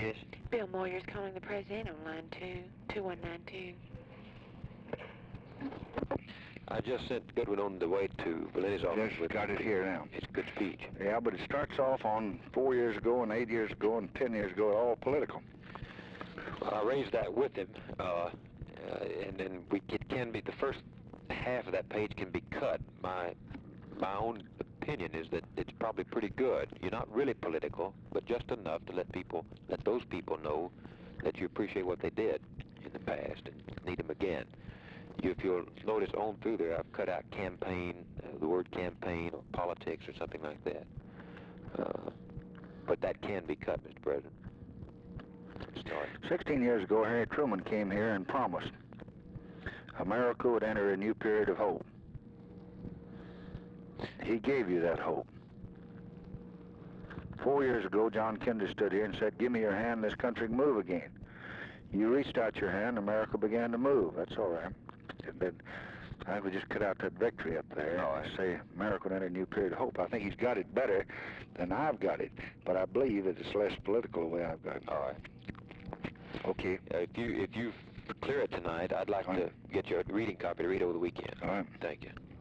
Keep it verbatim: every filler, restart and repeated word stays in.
Yes. Bill Moyer's calling the president on line two, two one nine two. I just sent Goodwin on the way to Valenti's office. Just with got it here now. It's a good speech. Yeah, but it starts off on four years ago and eight years ago and ten years ago, all political. Well, I raised that with him, uh, uh, and then we it can be the first half of that page can be cut. My my own opinion is that it's probably pretty good. You're not really political, but just enough to let people, let those people know that you appreciate what they did in the past and need them again. If you'll notice on through there, I've cut out campaign, uh, the word campaign or politics or something like that. Uh, but that can be cut, Mister President. Sorry. Sixteen years ago, Harry Truman came here and promised America would enter a new period of hope. He gave you that hope. Four years ago, John Kennedy stood here and said, "Give me your hand, this country can move again." You reached out your hand, America began to move. That's all right. And then I would just cut out that victory up there. All I say America would enter a new period of hope. I think he's got it better than I've got it, but I believe that it's less political the way I've got it. All right. Okay. Uh, if you if you clear it tonight, I'd like All to right. get your reading copy to read over the weekend. All right. Thank you.